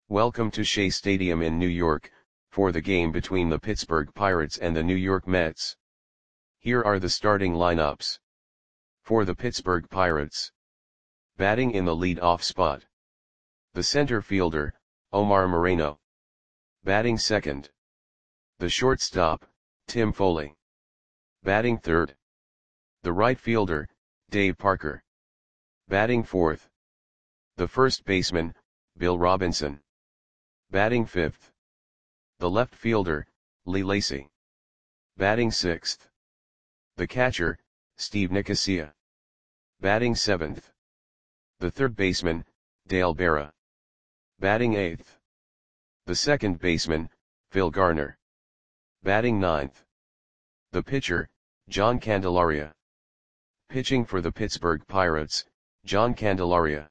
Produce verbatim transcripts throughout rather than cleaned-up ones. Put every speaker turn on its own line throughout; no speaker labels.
Welcome to Shea Stadium in New York, for the game between the Pittsburgh Pirates and the New York Mets. Here are the starting lineups. For the Pittsburgh Pirates. Batting in the lead-off spot. The center fielder, Omar Moreno. Batting second. The shortstop, Tim Foley. Batting third. The right fielder, Dave Parker. Batting fourth. The first baseman, Bill Robinson. Batting fifth. The left fielder, Lee Lacy. Batting sixth. The catcher, Steve Nicosia. Batting seventh. The third baseman, Dale Berra. Batting eighth. The second baseman, Phil Garner. Batting ninth. The pitcher, John Candelaria. Pitching for the Pittsburgh Pirates, John Candelaria.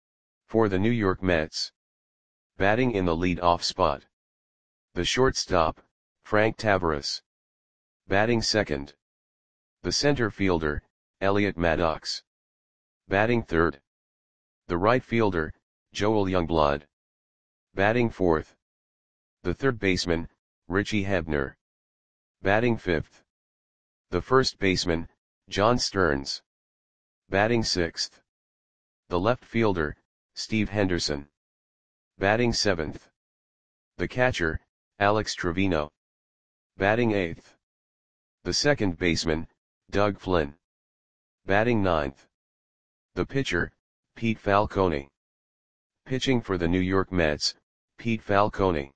For the New York Mets. Batting in the lead-off spot. The shortstop, Frank Taveras. Batting second. The center fielder, Elliot Maddox. Batting third. The right fielder, Joel Youngblood. Batting fourth. The third baseman, Richie Hebner. Batting fifth. The first baseman, John Stearns. Batting sixth. The left fielder, Steve Henderson. Batting seventh. The catcher, Alex Trevino. Batting eighth. The second baseman, Doug Flynn. Batting ninth. The pitcher, Pete Falcone. Pitching for the New York Mets, Pete Falcone.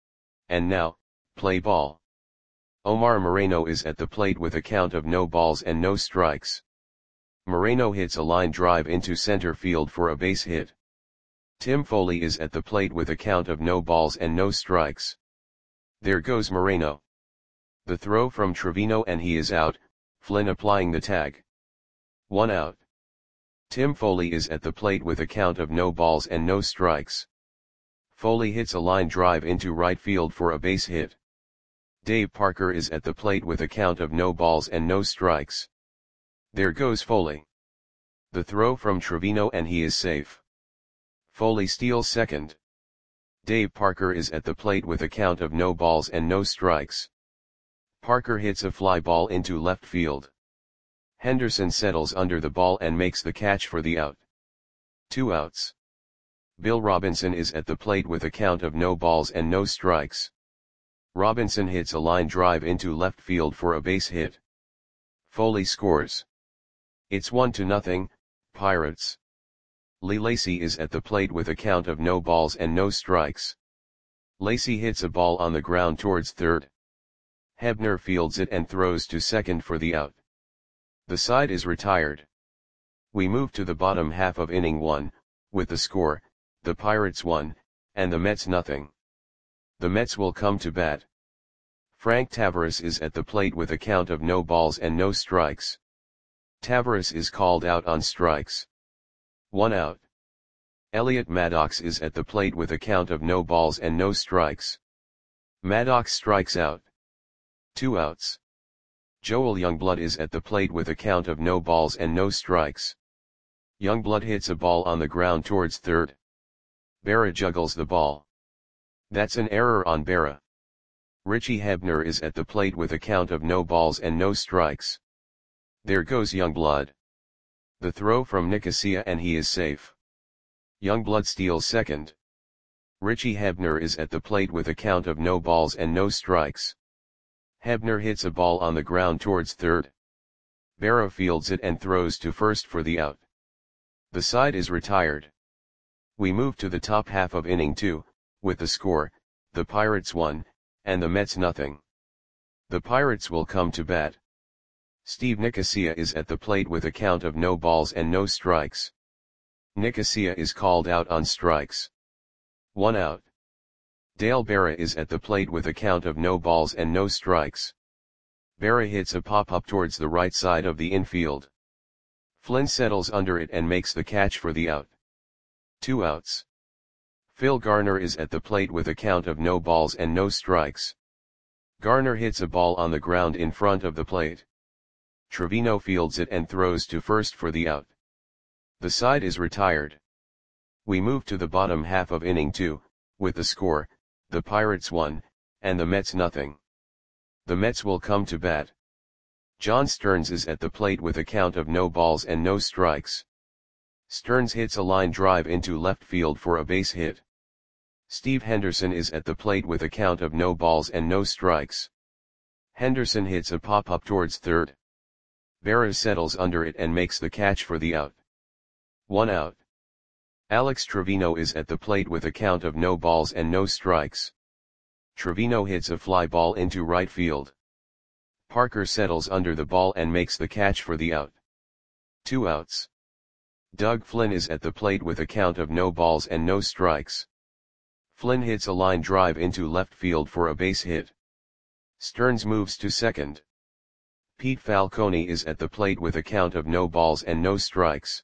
And now, play ball. Omar Moreno is at the plate with a count of no balls and no strikes. Moreno hits a line drive into center field for a base hit. Tim Foley is at the plate with a count of no balls and no strikes. There goes Moreno. The throw from Trevino and he is out, Flynn applying the tag. One out. Tim Foley is at the plate with a count of no balls and no strikes. Foley hits a line drive into right field for a base hit. Dave Parker is at the plate with a count of no balls and no strikes. There goes Foley. The throw from Trevino and he is safe. Foley steals second. Dave Parker is at the plate with a count of no balls and no strikes. Parker hits a fly ball into left field. Henderson settles under the ball and makes the catch for the out. Two outs. Bill Robinson is at the plate with a count of no balls and no strikes. Robinson hits a line drive into left field for a base hit. Foley scores. It's one to nothing, Pirates. Lee Lacy is at the plate with a count of no balls and no strikes. Lacy hits a ball on the ground towards third. Hebner fields it and throws to second for the out. The side is retired. We move to the bottom half of inning one, with the score, the Pirates one, and the Mets nothing. The Mets will come to bat. Frank Taveras is at the plate with a count of no balls and no strikes. Taveras is called out on strikes. One out. Elliot Maddox is at the plate with a count of no balls and no strikes. Maddox strikes out. Two outs. Joel Youngblood is at the plate with a count of no balls and no strikes. Youngblood hits a ball on the ground towards third. Berra juggles the ball. That's an error on Berra. Richie Hebner is at the plate with a count of no balls and no strikes. There goes Youngblood. The throw from Nicosia and he is safe. Youngblood steals second. Richie Hebner is at the plate with a count of no balls and no strikes. Hebner hits a ball on the ground towards third. Berra fields it and throws to first for the out. The side is retired. We move to the top half of inning two, with the score, the Pirates one, and the Mets nothing. The Pirates will come to bat. Steve Nicosia is at the plate with a count of no balls and no strikes. Nicosia is called out on strikes. One out. Dale Berra is at the plate with a count of no balls and no strikes. Berra hits a pop-up towards the right side of the infield. Flynn settles under it and makes the catch for the out. Two outs. Phil Garner is at the plate with a count of no balls and no strikes. Garner hits a ball on the ground in front of the plate. Trevino fields it and throws to first for the out. The side is retired. We move to the bottom half of inning two, with the score, the Pirates one, and the Mets nothing. The Mets will come to bat. John Stearns is at the plate with a count of no balls and no strikes. Stearns hits a line drive into left field for a base hit. Steve Henderson is at the plate with a count of no balls and no strikes. Henderson hits a pop-up towards third. Berra settles under it and makes the catch for the out. One out. Alex Trevino is at the plate with a count of no balls and no strikes. Trevino hits a fly ball into right field. Parker settles under the ball and makes the catch for the out. Two outs. Doug Flynn is at the plate with a count of no balls and no strikes. Flynn hits a line drive into left field for a base hit. Stearns moves to second. Pete Falcone is at the plate with a count of no balls and no strikes.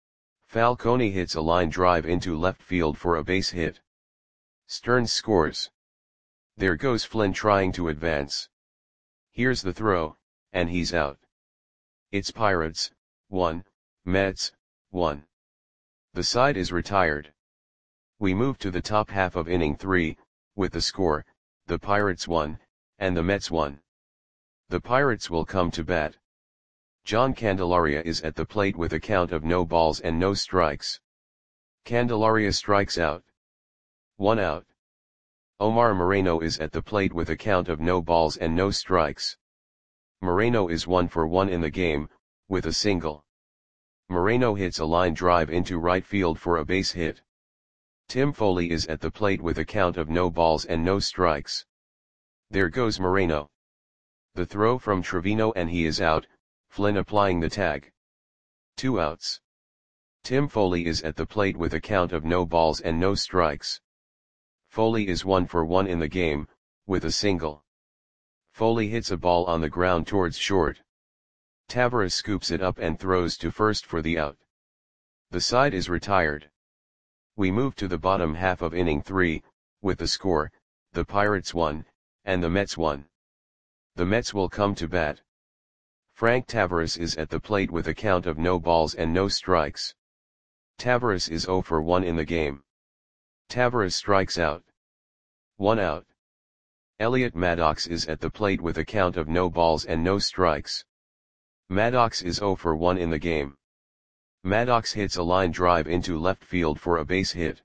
Falcone hits a line drive into left field for a base hit. Stearns scores. There goes Flynn trying to advance. Here's the throw, and he's out. It's Pirates, one, Mets, one. The side is retired. We move to the top half of inning three, with the score, the Pirates one, and the Mets one. The Pirates will come to bat. John Candelaria is at the plate with a count of no balls and no strikes. Candelaria strikes out. One out. Omar Moreno is at the plate with a count of no balls and no strikes. Moreno is one for one in the game, with a single. Moreno hits a line drive into right field for a base hit. Tim Foley is at the plate with a count of no balls and no strikes. There goes Moreno. The throw from Trevino and he is out, Flynn applying the tag. Two outs. Tim Foley is at the plate with a count of no balls and no strikes. Foley is one for one in the game, with a single. Foley hits a ball on the ground towards short. Taveras scoops it up and throws to first for the out. The side is retired. We move to the bottom half of inning three, with the score, the Pirates one, and the Mets one. The Mets will come to bat. Frank Taveras is at the plate with a count of no balls and no strikes. Taveras is zero for one in the game. Taveras strikes out. One out. Elliot Maddox is at the plate with a count of no balls and no strikes. Maddox is zero for one in the game. Maddox hits a line drive into left field for a base hit.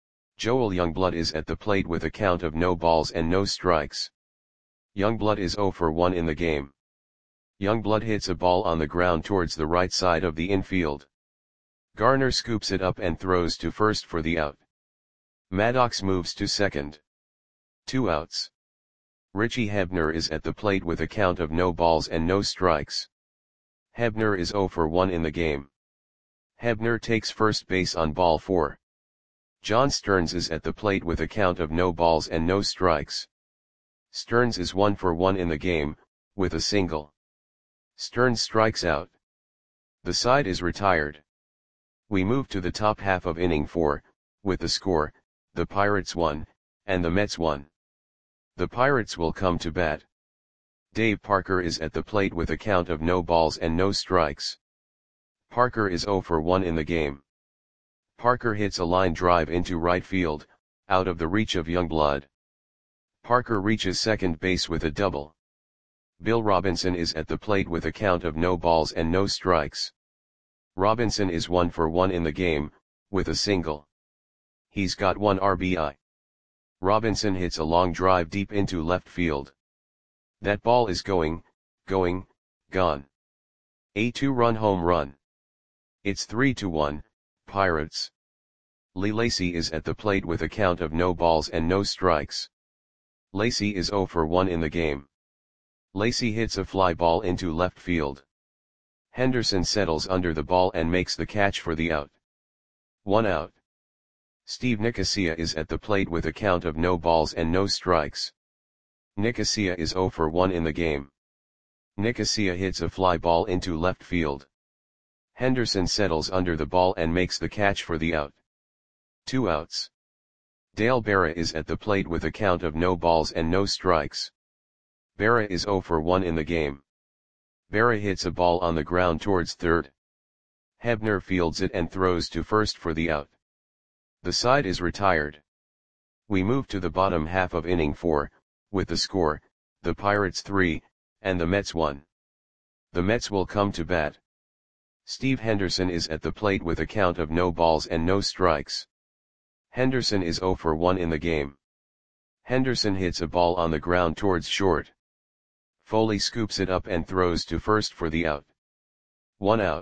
Joel Youngblood is at the plate with a count of no balls and no strikes. Youngblood is zero for one in the game. Youngblood hits a ball on the ground towards the right side of the infield. Garner scoops it up and throws to first for the out. Maddox moves to second. Two outs. Richie Hebner is at the plate with a count of no balls and no strikes. Hebner is zero for one in the game. Hebner takes first base on ball four. John Stearns is at the plate with a count of no balls and no strikes. Stearns is one for one in the game, with a single. Stearns strikes out. The side is retired. We move to the top half of inning four, with the score, the Pirates one, and the Mets one. The Pirates will come to bat. Dave Parker is at the plate with a count of no balls and no strikes. Parker is zero for one in the game. Parker hits a line drive into right field, out of the reach of Youngblood. Parker reaches second base with a double. Bill Robinson is at the plate with a count of no balls and no strikes. Robinson is one for one in the game, with a single. He's got one R B I. Robinson hits a long drive deep into left field. That ball is going, going, gone. A two-run home run. It's three to one, Pirates. Lee Lacy is at the plate with a count of no balls and no strikes. Lacy is zero for one in the game. Lacy hits a fly ball into left field. Henderson settles under the ball and makes the catch for the out. One out. Steve Nicosia is at the plate with a count of no balls and no strikes. Nicosia is zero for one in the game. Nicosia hits a fly ball into left field. Henderson settles under the ball and makes the catch for the out. Two outs. Dale Berra is at the plate with a count of no balls and no strikes. Berra is zero for one in the game. Berra hits a ball on the ground towards third. Hebner fields it and throws to first for the out. The side is retired. We move to the bottom half of inning four, with the score, the Pirates three, and the Mets one. The Mets will come to bat. Steve Henderson is at the plate with a count of no balls and no strikes. Henderson is oh for one in the game. Henderson hits a ball on the ground towards short. Foley scoops it up and throws to first for the out. One out.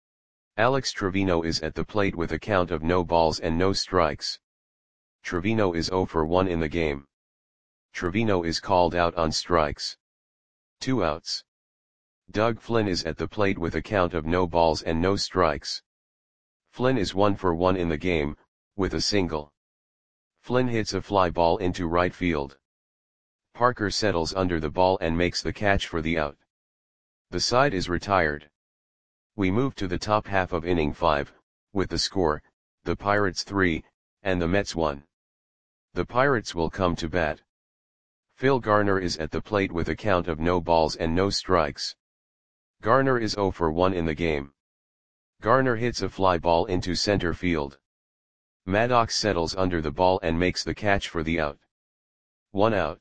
Alex Trevino is at the plate with a count of no balls and no strikes. Trevino is oh for one in the game. Trevino is called out on strikes. Two outs. Doug Flynn is at the plate with a count of no balls and no strikes. Flynn is one for one in the game, with a single. Flynn hits a fly ball into right field. Parker settles under the ball and makes the catch for the out. The side is retired. We move to the top half of inning five, with the score, the Pirates three, and the Mets one. The Pirates will come to bat. Phil Garner is at the plate with a count of no balls and no strikes. Garner is oh for one in the game. Garner hits a fly ball into center field. Maddox settles under the ball and makes the catch for the out. One out.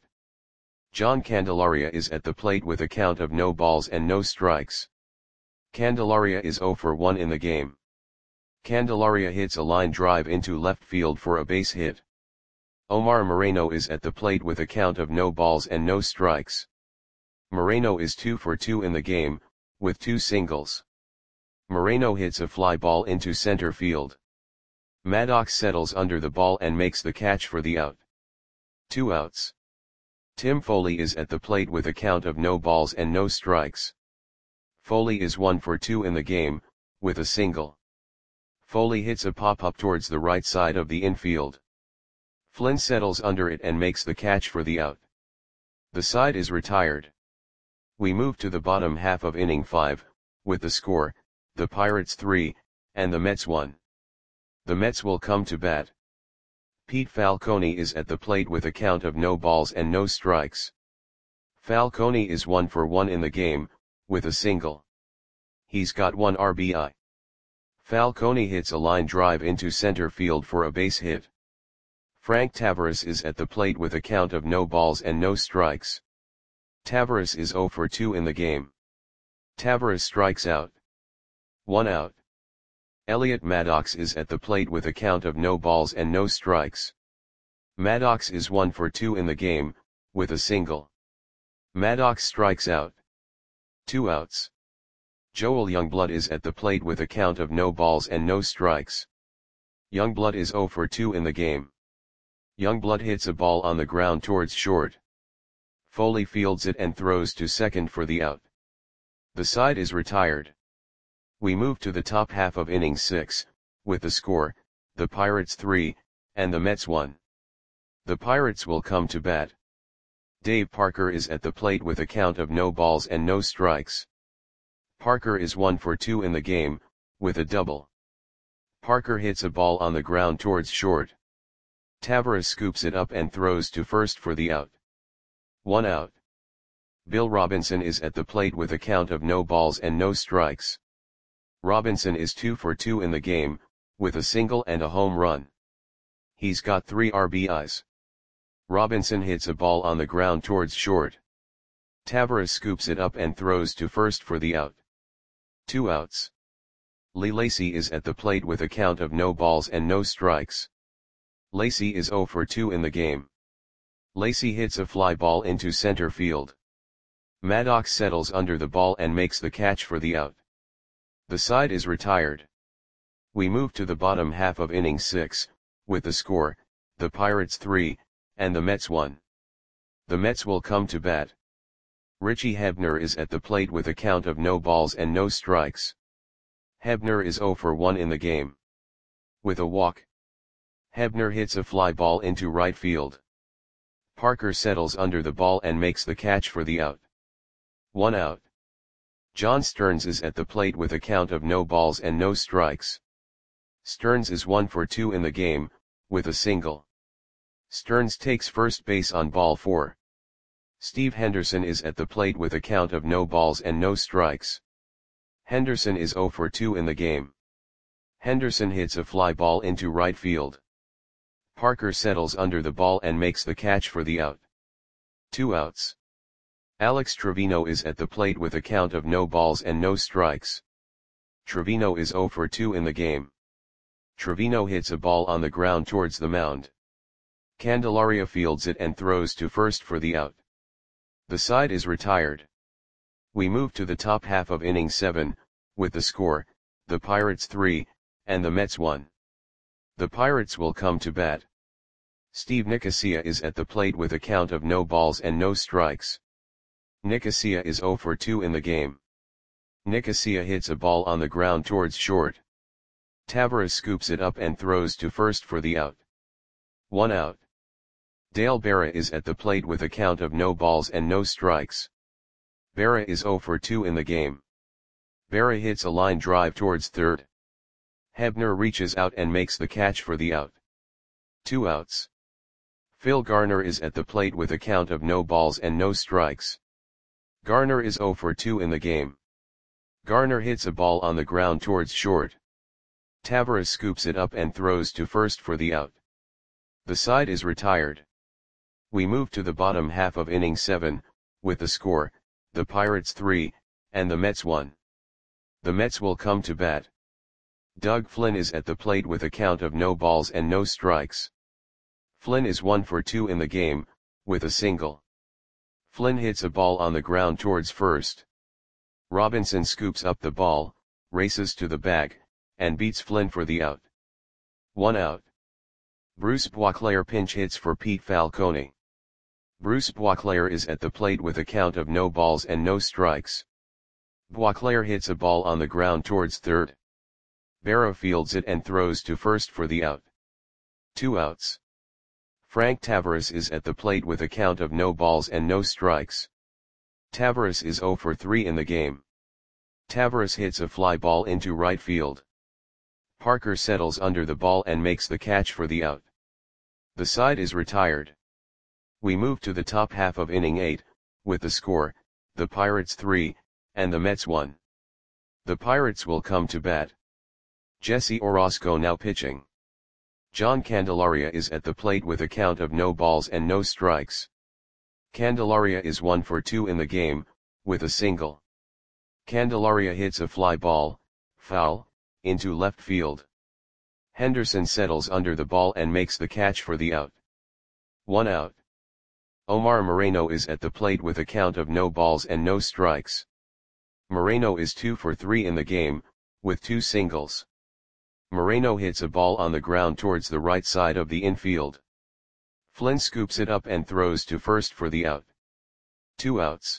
John Candelaria is at the plate with a count of no balls and no strikes. Candelaria is oh for one in the game. Candelaria hits a line drive into left field for a base hit. Omar Moreno is at the plate with a count of no balls and no strikes. Moreno is two for two in the game, with two singles. Moreno hits a fly ball into center field. Maddox settles under the ball and makes the catch for the out. Two outs. Tim Foley is at the plate with a count of no balls and no strikes. Foley is one for two in the game, with a single. Foley hits a pop-up towards the right side of the infield. Flynn settles under it and makes the catch for the out. The side is retired. We move to the bottom half of inning five, with the score, the Pirates three, and the Mets one. The Mets will come to bat. Pete Falcone is at the plate with a count of no balls and no strikes. Falcone is one for one in the game, with a single. He's got one R B I. Falcone hits a line drive into center field for a base hit. Frank Tavares is at the plate with a count of no balls and no strikes. Tavares is oh for two in the game. Tavares strikes out. One out. Elliot Maddox is at the plate with a count of no balls and no strikes. Maddox is one for two in the game, with a single. Maddox strikes out. Two outs. Joel Youngblood is at the plate with a count of no balls and no strikes. Youngblood is oh for two in the game. Youngblood hits a ball on the ground towards short. Foley fields it and throws to second for the out. The side is retired. We move to the top half of inning six, with the score, the Pirates three, and the Mets one. The Pirates will come to bat. Dave Parker is at the plate with a count of no balls and no strikes. Parker is one for two in the game, with a double. Parker hits a ball on the ground towards short. Tavares scoops it up and throws to first for the out. One out. Bill Robinson is at the plate with a count of no balls and no strikes. Robinson is two for two in the game, with a single and a home run. He's got three R B Is. Robinson hits a ball on the ground towards short. Tavares scoops it up and throws to first for the out. Two outs. Lee Lacy is at the plate with a count of no balls and no strikes. Lacy is oh for two in the game. Lacy hits a fly ball into center field. Maddox settles under the ball and makes the catch for the out. The side is retired. We move to the bottom half of inning six, with the score, the Pirates three, and the Mets one. The Mets will come to bat. Richie Hebner is at the plate with a count of no balls and no strikes. Hebner is oh for one in the game. With a walk. Hebner hits a fly ball into right field. Parker settles under the ball and makes the catch for the out. One out. John Stearns is at the plate with a count of no balls and no strikes. Stearns is one for two in the game, with a single. Stearns takes first base on ball four. Steve Henderson is at the plate with a count of no balls and no strikes. Henderson is oh for two in the game. Henderson hits a fly ball into right field. Parker settles under the ball and makes the catch for the out. Two outs. Alex Trevino is at the plate with a count of no balls and no strikes. Trevino is zero for two in the game. Trevino hits a ball on the ground towards the mound. Candelaria fields it and throws to first for the out. The side is retired. We move to the top half of inning seven, with the score, the Pirates three, and the Mets one. The Pirates will come to bat. Steve Nicosia is at the plate with a count of no balls and no strikes. Nicosia is zero for two in the game. Nicosia hits a ball on the ground towards short. Tavares scoops it up and throws to first for the out. One out. Dale Berra is at the plate with a count of no balls and no strikes. Berra is zero for two in the game. Berra hits a line drive towards third. Hebner reaches out and makes the catch for the out. Two outs. Phil Garner is at the plate with a count of no balls and no strikes. Garner is zero for two in the game. Garner hits a ball on the ground towards short. Tavares scoops it up and throws to first for the out. The side is retired. We move to the bottom half of inning seven, with the score, the Pirates three, and the Mets one. The Mets will come to bat. Doug Flynn is at the plate with a count of no balls and no strikes. Flynn is one for two in the game, with a single. Flynn hits a ball on the ground towards first. Robinson scoops up the ball, races to the bag, and beats Flynn for the out. One out. Bruce Boisclair pinch hits for Pete Falcone. Bruce Boisclair is at the plate with a count of no balls and no strikes. Boisclair hits a ball on the ground towards third. Berra fields it and throws to first for the out. Two outs. Frank Tavares is at the plate with a count of no balls and no strikes. Tavares is zero for three in the game. Tavares hits a fly ball into right field. Parker settles under the ball and makes the catch for the out. The side is retired. We move to the top half of inning eight, with the score, the Pirates three, and the Mets one. The Pirates will come to bat. Jesse Orosco now pitching. John Candelaria is at the plate with a count of no balls and no strikes. Candelaria is one for two in the game, with a single. Candelaria hits a fly ball, foul, into left field. Henderson settles under the ball and makes the catch for the out. One out. Omar Moreno is at the plate with a count of no balls and no strikes. Moreno is two for three in the game, with two singles. Moreno hits a ball on the ground towards the right side of the infield. Flynn scoops it up and throws to first for the out. Two outs.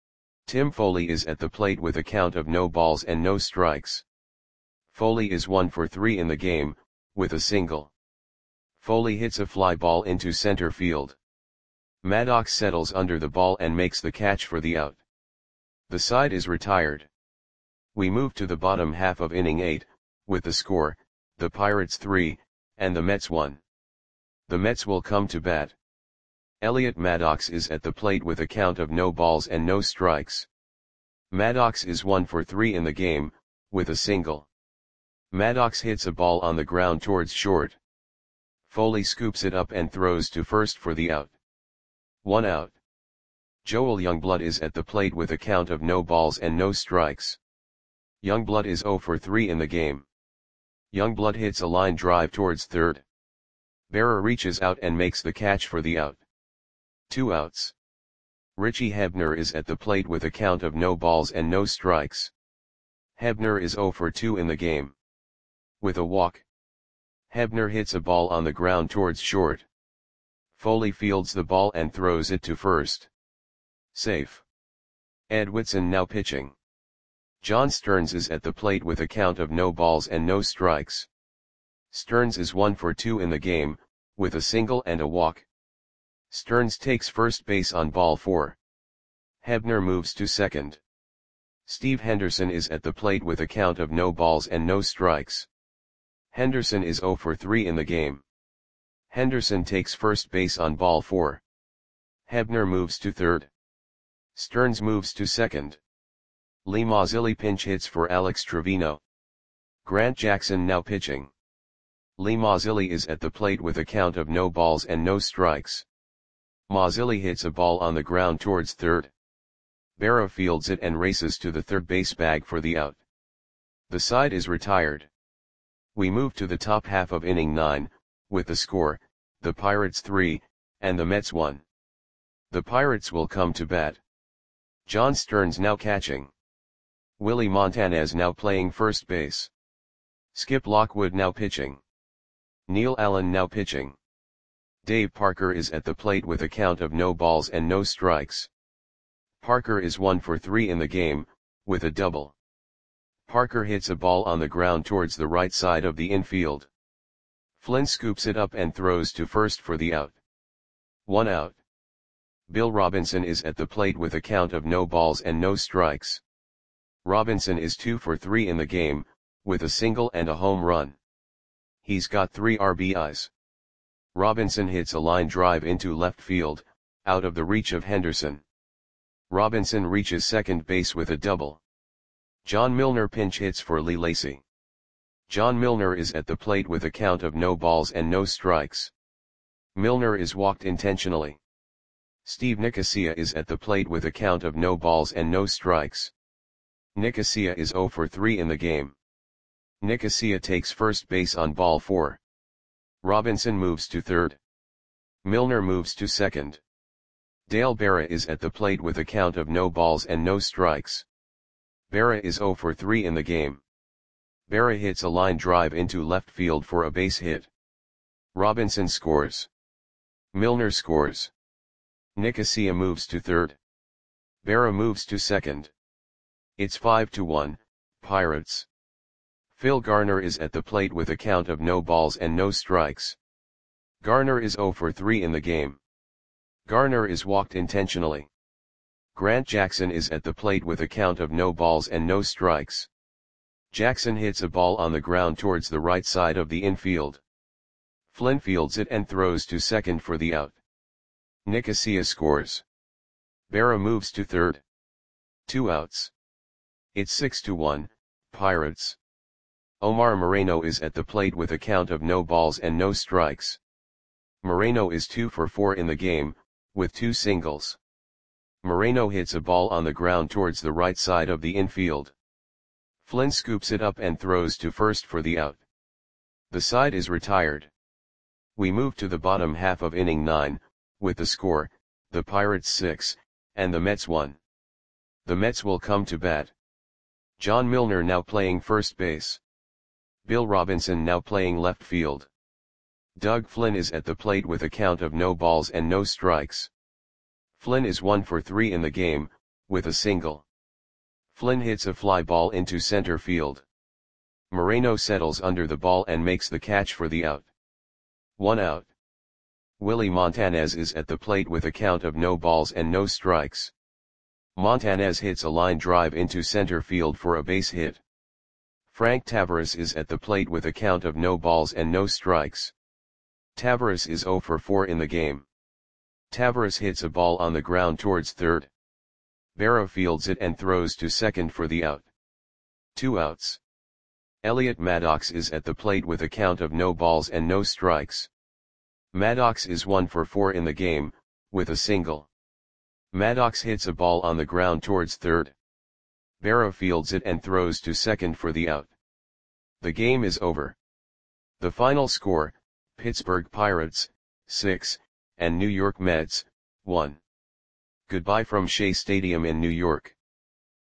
Tim Foley is at the plate with a count of no balls and no strikes. Foley is one for three in the game, with a single. Foley hits a fly ball into center field. Maddox settles under the ball and makes the catch for the out. The side is retired. We move to the bottom half of inning eight, with the score, the Pirates three, and the Mets one. The Mets will come to bat. Elliot Maddox is at the plate with a count of no balls and no strikes. Maddox is one for three in the game, with a single. Maddox hits a ball on the ground towards short. Foley scoops it up and throws to first for the out. One out. Joel Youngblood is at the plate with a count of no balls and no strikes. Youngblood is zero for three in the game. Youngblood hits a line drive towards third. Berra reaches out and makes the catch for the out. Two outs. Richie Hebner is at the plate with a count of no balls and no strikes. Hebner is zero for two in the game. With a walk. Hebner hits a ball on the ground towards short. Foley fields the ball and throws it to first. Safe. Ed Whitson now pitching. John Stearns is at the plate with a count of no balls and no strikes. Stearns is one for two in the game, with a single and a walk. Stearns takes first base on ball four. Hebner moves to second. Steve Henderson is at the plate with a count of no balls and no strikes. Henderson is zero for three in the game. Henderson takes first base on ball four. Hebner moves to third. Stearns moves to second. Lee Mazzilli pinch hits for Alex Trevino. Grant Jackson now pitching. Lee Mazzilli is at the plate with a count of no balls and no strikes. Mazzilli hits a ball on the ground towards third. Berra fields it and races to the third base bag for the out. The side is retired. We move to the top half of inning nine, with the score, the Pirates three, and the Mets one. The Pirates will come to bat. John Stearns now catching. Willie Montanez now playing first base. Skip Lockwood now pitching. Neil Allen now pitching. Dave Parker is at the plate with a count of no balls and no strikes. Parker is one for three in the game, with a double. Parker hits a ball on the ground towards the right side of the infield. Flynn scoops it up and throws to first for the out. One out. Bill Robinson is at the plate with a count of no balls and no strikes. Robinson is two for three in the game, with a single and a home run. He's got three R B Is. Robinson hits a line drive into left field, out of the reach of Henderson. Robinson reaches second base with a double. John Milner pinch hits for Lee Lacy. John Milner is at the plate with a count of no balls and no strikes. Milner is walked intentionally. Steve Nicosia is at the plate with a count of no balls and no strikes. Nicosia is zero for three in the game. Nicosia takes first base on ball four. Robinson moves to third. Milner moves to second. Dale Berra is at the plate with a count of no balls and no strikes. Berra is zero for three in the game. Berra hits a line drive into left field for a base hit. Robinson scores. Milner scores. Nicosia moves to third. Berra moves to second. It's five to one, Pirates. Phil Garner is at the plate with a count of no balls and no strikes. Garner is zero for three in the game. Garner is walked intentionally. Grant Jackson is at the plate with a count of no balls and no strikes. Jackson hits a ball on the ground towards the right side of the infield. Flynn fields it and throws to second for the out. Nicosia scores. Berra moves to third. Two outs. It's six to one, Pirates. Omar Moreno is at the plate with a count of no balls and no strikes. Moreno is two for four in the game, with two singles. Moreno hits a ball on the ground towards the right side of the infield. Flynn scoops it up and throws to first for the out. The side is retired. We move to the bottom half of inning nine, with the score, the Pirates six, and the Mets one. The Mets will come to bat. John Milner now playing first base. Bill Robinson now playing left field. Doug Flynn is at the plate with a count of no balls and no strikes. Flynn is one for three in the game, with a single. Flynn hits a fly ball into center field. Moreno settles under the ball and makes the catch for the out. One out. Willie Montanez is at the plate with a count of no balls and no strikes. Montanez hits a line drive into center field for a base hit. Frank Tavares is at the plate with a count of no balls and no strikes. Tavares is zero for four in the game. Tavares hits a ball on the ground towards third. Berra fields it and throws to second for the out. Two outs. Elliot Maddox is at the plate with a count of no balls and no strikes. Maddox is one for four in the game, with a single. Maddox hits a ball on the ground towards third. Berra fields it and throws to second for the out. The game is over. The final score, Pittsburgh Pirates, six, and New York Mets, one. Goodbye from Shea Stadium in New York.